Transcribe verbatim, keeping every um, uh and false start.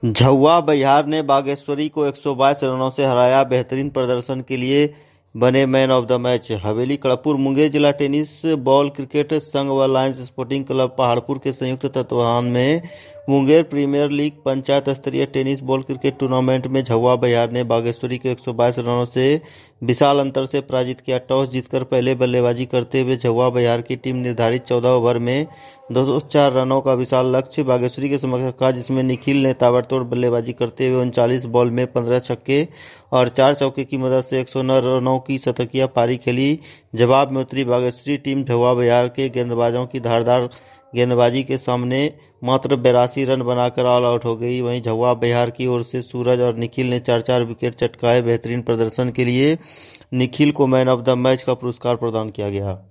झौवा बहियार ने बागेश्वरी को एक सौ बाईस रनों से हराया। बेहतरीन प्रदर्शन के लिए बने मैन ऑफ द मैच। हवेली कड़पुर मुंगेर जिला टेनिस बॉल क्रिकेट संघ व लायंस स्पोर्टिंग क्लब पहाड़पुर के संयुक्त तत्वावधान में मुंगेर प्रीमियर लीग पंचायत स्तरीय टेनिस बॉल क्रिकेट टूर्नामेंट में झौवा बहियार ने बागेश्वरी को एक सौ बाईस रनों से विशाल अंतर से पराजित किया। टॉस जीतकर पहले बल्लेबाजी करते हुए झौवा बहियार की टीम निर्धारित चौदह ओवर में दो सौ चार रनों का विशाल लक्ष्य बागेश्वरी के समक्ष रखा, जिसमें निखिल ने ताबड़तोड़ बल्लेबाजी करते हुए उनचालीस बॉल में पंद्रह छक्के और चार चौके की मदद से एक सौ नौ रनों की शतकीय पारी खेली। जवाब में उतरी बागेश्वरी टीम झौवा बहियार के गेंदबाजों की धारदार गेंदबाजी के सामने मात्र बेरासी रन बनाकर ऑल आउट हो गई। वहीं झौवा बहियार की ओर से सूरज और निखिल ने चार चार विकेट चटकाए। बेहतरीन प्रदर्शन के लिए निखिल को मैन ऑफ द मैच का पुरस्कार प्रदान किया गया।